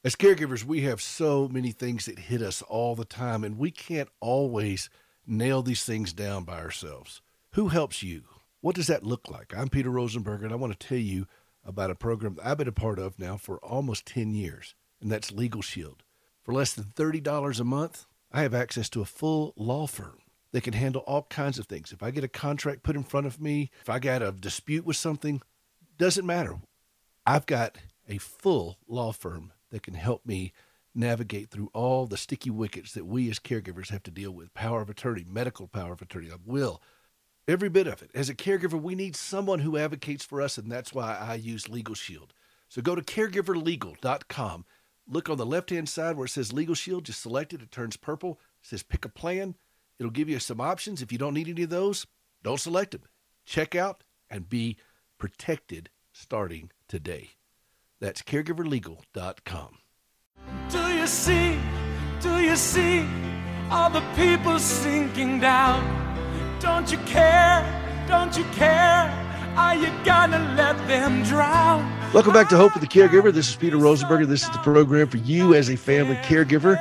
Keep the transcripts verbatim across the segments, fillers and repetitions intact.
As caregivers, we have so many things that hit us all the time, and we can't always nail these things down by ourselves. Who helps you? What does that look like? I'm Peter Rosenberger, and I want to tell you about a program I've been a part of now for almost ten years, and that's Legal Shield. For less than thirty dollars a month, I have access to a full law firm that can handle all kinds of things. If I get a contract put in front of me, if I got a dispute with something, doesn't matter. I've got a full law firm that can help me navigate through all the sticky wickets that we as caregivers have to deal with. Power of attorney, medical power of attorney, a will, every bit of it. As a caregiver, we need someone who advocates for us, and that's why I use Legal Shield. So go to caregiver legal dot com. Look on the left-hand side where it says Legal Shield. Just select it. It turns purple. It says pick a plan. It'll give you some options. If you don't need any of those, don't select them. Check out and be protected starting today. That's caregiver legal dot com. Do you see, do you see all the people sinking down? Don't you care, don't you care? Are you gonna let them drown? Welcome back to Hope for the Caregiver. This is Peter Rosenberger. This is the program for you as a family caregiver,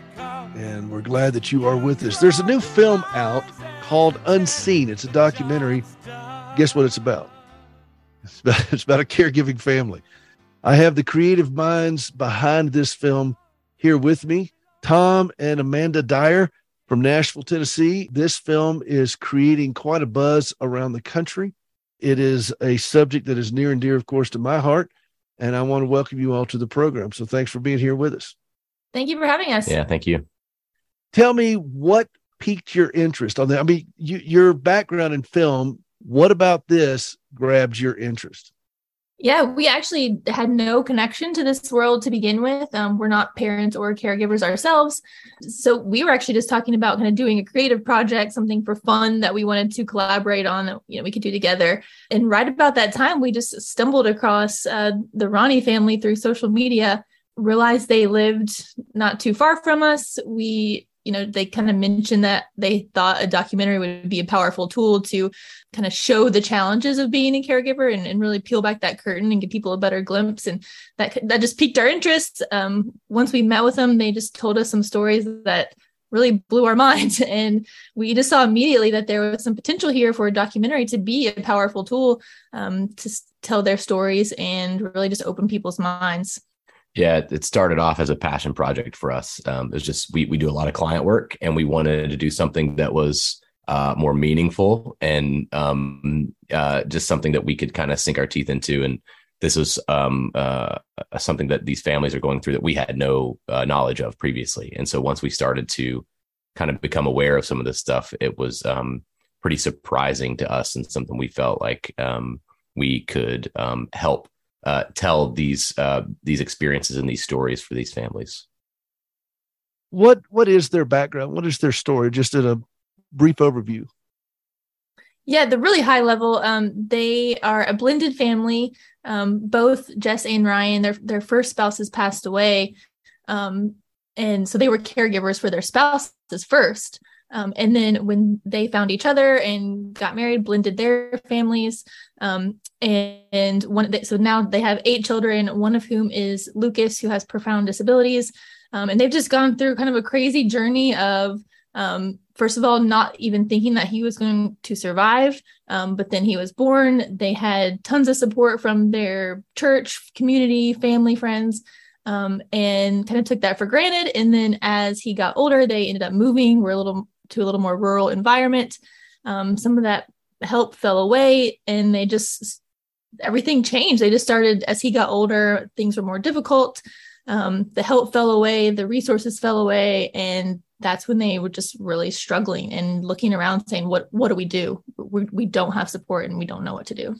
and we're glad that you are with us. There's a new film out called Unseen. It's a documentary. Guess what it's about? It's about, it's about a caregiving family. I have the creative minds behind this film here with me, Tom and Amanda Dyer from Nashville, Tennessee. This film is creating quite a buzz around the country. It is a subject that is near and dear, of course, to my heart, and I want to welcome you all to the program. So thanks for being here with us. Thank you for having us. Yeah, thank you. Tell me what piqued your interest on that. I mean, you, your background in film, what about this grabs your interest? Yeah, we actually had no connection to this world to begin with. Um, we're not parents or caregivers ourselves. So we were actually just talking about kind of doing a creative project, something for fun that we wanted to collaborate on that, you know, we could do together. And right about that time, we just stumbled across uh, the Ronnie family through social media, realized they lived not too far from us. We You know, they kind of mentioned that they thought a documentary would be a powerful tool to kind of show the challenges of being a caregiver and, and really peel back that curtain and give people a better glimpse. And that that just piqued our interest. Um, once we met with them, they just told us some stories that really blew our minds. And we just saw immediately that there was some potential here for a documentary to be a powerful tool um, to tell their stories and really just open people's minds. Yeah, it started off as a passion project for us. Um, it was just, we we do a lot of client work, and we wanted to do something that was uh, more meaningful and um, uh, just something that we could kind of sink our teeth into. And this was um, uh, something that these families are going through that we had no uh, knowledge of previously. And so once we started to kind of become aware of some of this stuff, it was um, pretty surprising to us and something we felt like um, we could um, help Uh, tell these uh, these experiences and these stories for these families. What what is their background? What is their story? Just in a brief overview. Yeah, the really high level. Um, they are a blended family. Um, both Jess and Ryan, their their first spouses passed away, um, and so they were caregivers for their spouses first. Um, and then when they found each other and got married, blended their families. Um, and, and one, so now they have eight children, one of whom is Lucas, who has profound disabilities. Um, and they've just gone through kind of a crazy journey of, um, first of all, not even thinking that he was going to survive. Um, but then he was born. They had tons of support from their church, community, family, friends. Um, and kind of took that for granted. And then as he got older, they ended up moving. We're a little to a little more rural environment. Um, some of that help fell away, and they just, everything changed. They just started, as he got older, things were more difficult. Um, the help fell away, the resources fell away. And that's when they were just really struggling and looking around saying, what, what do we do? We, we don't have support and we don't know what to do.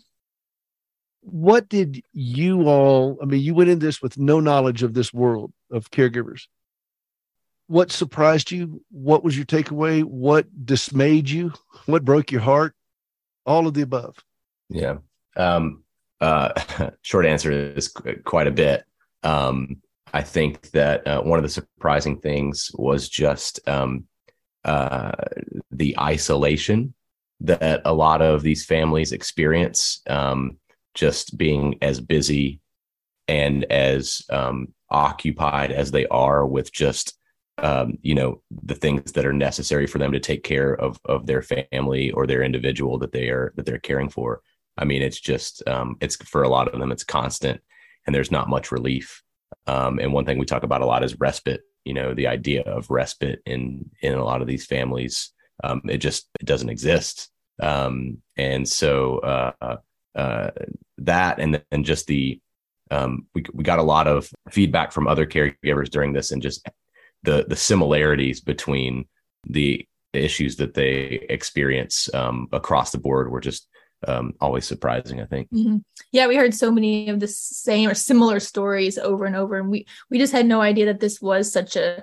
What did you all, I mean, you went in this with no knowledge of this world of caregivers. What surprised you? What was your takeaway? What dismayed you? What broke your heart? All of the above. Yeah. Um, uh, short answer is quite a bit. Um, I think that uh, one of the surprising things was just um, uh, the isolation that a lot of these families experience, um, just being as busy and as um, occupied as they are with just, um, you know, the things that are necessary for them to take care of, of their family or their individual that they are, that they're caring for. I mean, it's just, um, it's for a lot of them, it's constant and there's not much relief. Um, and one thing we talk about a lot is respite, you know, the idea of respite in, in a lot of these families. Um, it just, it doesn't exist. Um, and so, uh, uh, that, and then just the, um, we, we got a lot of feedback from other caregivers during this, and just the, the similarities between the issues that they experience, um, across the board were just, um, always surprising, I think. Mm-hmm. Yeah. We heard so many of the same or similar stories over and over. And we, we just had no idea that this was such a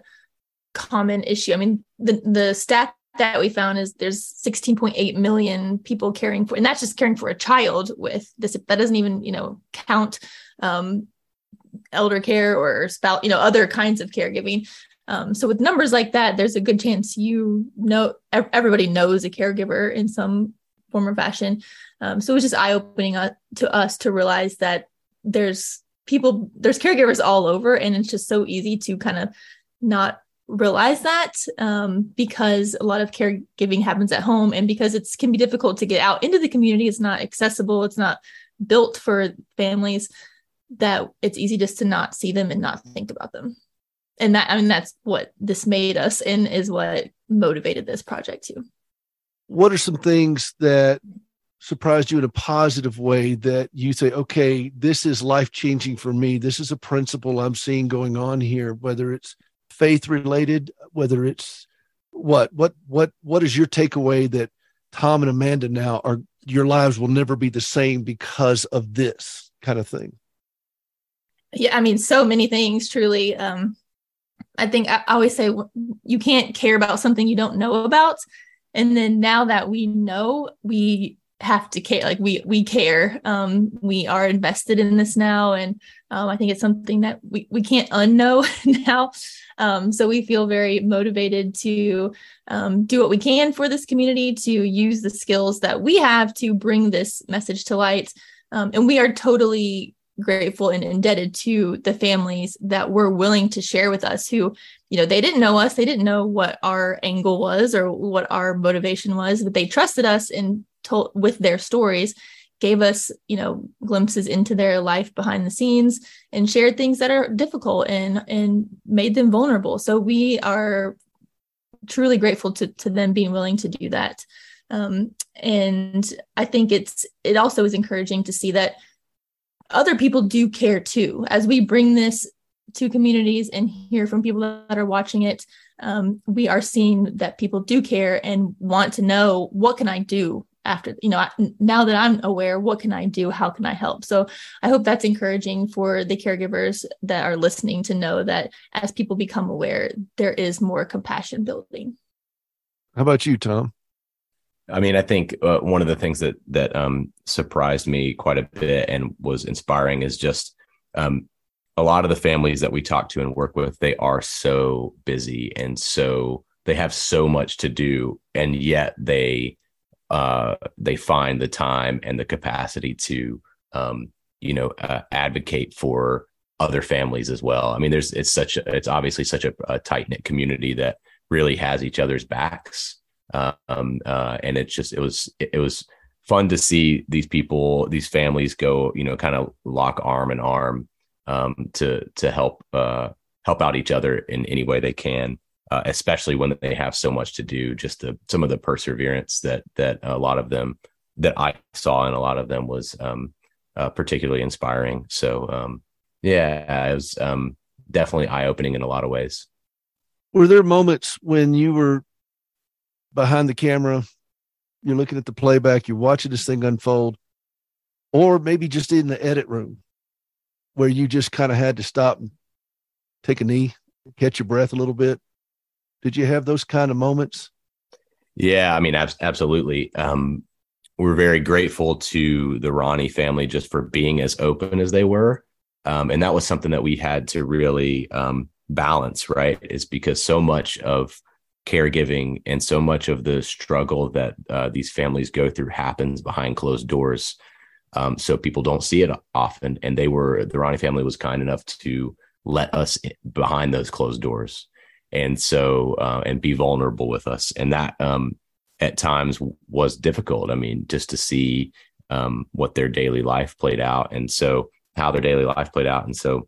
common issue. I mean, the, the stat that we found is there's sixteen point eight million people caring for, and that's just caring for a child with this. That doesn't even, you know, count um, elder care or spouse, you know, other kinds of caregiving. Um, so with numbers like that, there's a good chance, you know, everybody knows a caregiver in some form or fashion. Um, so it was just eye-opening uh, to us to realize that there's people, there's caregivers all over, and it's just so easy to kind of not realize that um, because a lot of caregiving happens at home, and because it's can be difficult to get out into the community. It's not accessible. It's not built for families, that it's easy just to not see them and not think about them. And that, I mean, that's what this made us, and is what motivated this project too. What are some things that surprised you in a positive way that you say, okay, this is life-changing for me. This is a principle I'm seeing going on here, whether it's faith related, whether it's what, what, what, what is your takeaway that Tom and Amanda now are, your lives will never be the same because of this kind of thing? Yeah. I mean, so many things, truly. Um, I think I always say you can't care about something you don't know about. And then now that we know, we have to care, like we, we care. Um, we are invested in this now. And um, I think it's something that we, we can't unknow now. Um, so we feel very motivated to um, do what we can for this community, to use the skills that we have to bring this message to light. Um, and we are totally grateful and indebted to the families that were willing to share with us, who, you know, they didn't know us. They didn't know what our angle was or what our motivation was, but they trusted us and told with their stories, gave us, you know, glimpses into their life behind the scenes, and shared things that are difficult and, and made them vulnerable. So we are truly grateful to, to them being willing to do that. Um, and I think it's, it also is encouraging to see that other people do care too. As we bring this to communities and hear from people that are watching it, um, we are seeing that people do care and want to know, what can I do after, you know, now that I'm aware, what can I do? How can I help? So I hope that's encouraging for the caregivers that are listening to know that as people become aware, there is more compassion building. How about you, Tom? I mean, I think uh, one of the things that that um, surprised me quite a bit and was inspiring is just um, a lot of the families that we talk to and work with, they are so busy, and so they have so much to do, and yet they uh, they find the time and the capacity to um, you know uh, advocate for other families as well. I mean, there's it's such a, it's obviously such a, a tight knit community that really has each other's backs. Um, uh, and it's just, it was, it was fun to see these people, these families go, you know, kind of lock arm in arm, um, to, to help, uh, help out each other in any way they can, uh, especially when they have so much to do. Just the, some of the perseverance that, that a lot of them, that I saw in a lot of them was, um, uh, particularly inspiring. So, um, yeah, it was, um, definitely eye-opening in a lot of ways. Were there moments when you were behind the camera, you're looking at the playback, you're watching this thing unfold, or maybe just in the edit room where you just kind of had to stop and take a knee, catch your breath a little bit? Did you have those kind of moments? Yeah, I mean, ab- absolutely. Um, we're very grateful to the Ronnie family just for being as open as they were. Um, and that was something that we had to really um, balance, right? Is because so much of caregiving and so much of the struggle that uh, these families go through happens behind closed doors. Um, so people don't see it often. And they were, the Ronnie family was kind enough to let us behind those closed doors. And so, uh, and be vulnerable with us. And that, um, at times was difficult. I mean, just to see, um, what their daily life played out. And so how their daily life played out. And so,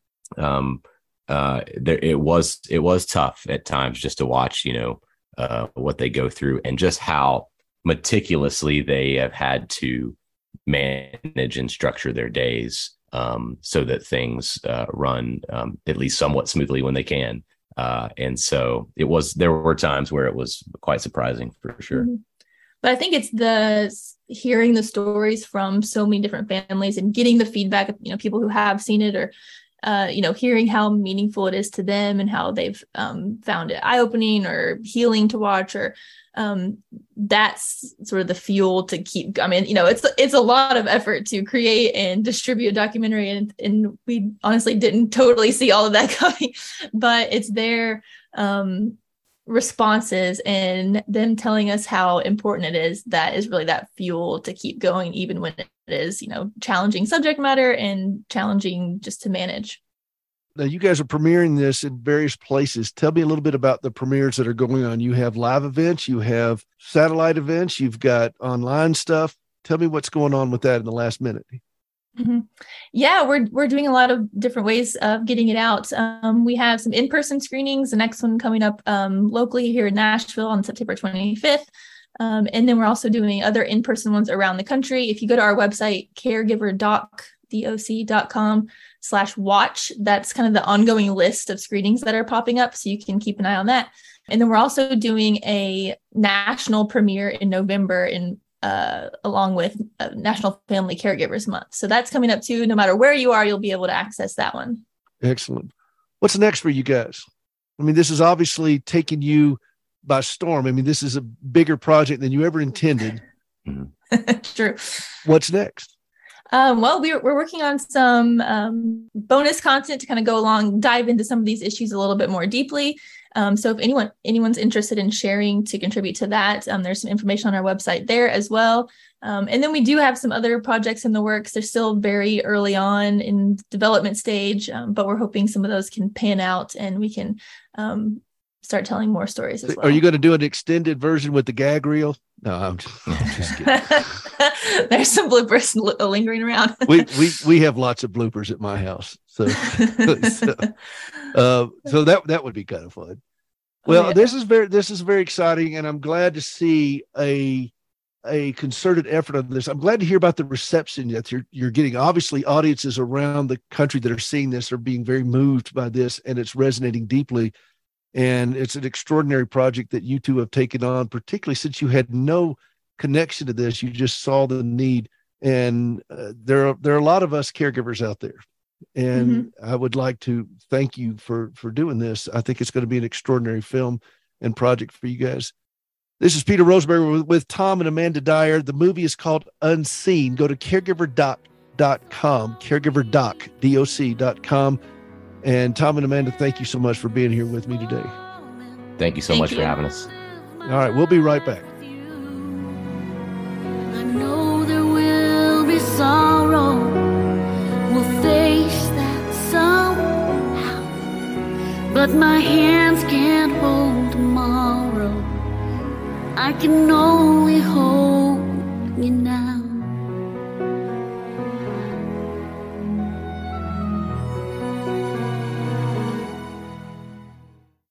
um, uh, there, it was, it was tough at times just to watch, you know, uh, what they go through and just how meticulously they have had to manage and structure their days, um, so that things, uh, run, um, at least somewhat smoothly when they can. Uh, and so it was, there were times where it was quite surprising for sure. Mm-hmm. But I think it's the hearing the stories from so many different families and getting the feedback of, you know, people who have seen it, or, uh, you know, hearing how meaningful it is to them and how they've um, found it eye-opening or healing to watch, or um, that's sort of the fuel to keep. I mean, you know, it's it's a lot of effort to create and distribute a documentary, and, and we honestly didn't totally see all of that coming, but it's their um, responses and them telling us how important it is that is really that fuel to keep going, even when it is, you know, challenging subject matter and challenging just to manage. Now, you guys are premiering this in various places. Tell me a little bit about the premieres that are going on. You have live events, you have satellite events, you've got online stuff. Tell me what's going on with that in the last minute. Mm-hmm. Yeah, we're we're doing a lot of different ways of getting it out. Um, we have some in-person screenings. The next one coming up um, locally here in Nashville on September twenty-fifth. Um, and then we're also doing other in-person ones around the country. If you go to our website, caregiverdoc dot com slash watch, that's kind of the ongoing list of screenings that are popping up. So you can keep an eye on that. And then we're also doing a national premiere in November in uh, along with uh, National Family Caregivers Month. So that's coming up too. No matter where you are, you'll be able to access that one. Excellent. What's next for you guys? I mean, this is obviously taking you by storm. I mean, this is a bigger project than you ever intended. True. What's next? Um, well, we're, we're working on some um, bonus content to kind of go along, dive into some of these issues a little bit more deeply. Um, so if anyone anyone's interested in sharing to contribute to that, um, there's some information on our website there as well. Um, and then we do have some other projects in the works. They're still very early on in development stage, um, but we're hoping some of those can pan out and we can um, start telling more stories as well. Are you going to do an extended version with the gag reel? No, I'm just, I'm just kidding. There's some bloopers lingering around. we we we have lots of bloopers at my house, so so, uh, so that that would be kind of fun. Well, oh, yeah. this is very this is very exciting, and I'm glad to see a a concerted effort on this. I'm glad to hear about the reception that you're you're getting. Obviously, audiences around the country that are seeing this are being very moved by this, and it's resonating deeply. And it's an extraordinary project that you two have taken on, particularly since you had no connection to this. You just saw the need. And uh, there, are, there are a lot of us caregivers out there. And mm-hmm. I would like to thank you for, for doing this. I think it's going to be an extraordinary film and project for you guys. This is Peter Rosenberger with, with Tom and Amanda Dyer. The movie is called Unseen. Go to caregiver doc dot com, caregiverdoc, D O C dot com. And Tom and Amanda, thank you so much for being here with me today. Thank you so thank much you. for having us. All right, we'll be right back. I know there will be sorrow. We'll face that somehow. But my hands can't hold tomorrow. I can only hold you now.